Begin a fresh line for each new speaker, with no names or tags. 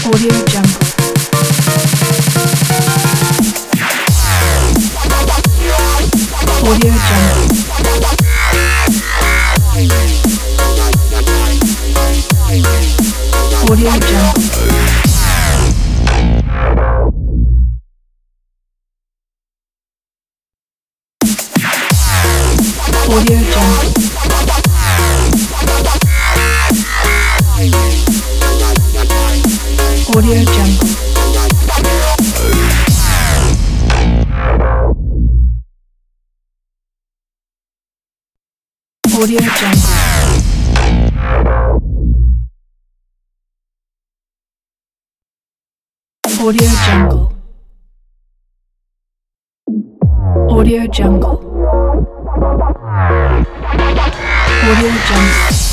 Audio Jungle. Audio Jungle. Audio Jungle. Audio Jungle. Audio Jungle. Audio Jungle. Audio Jungle. Audio Jungle. Audio Jungle.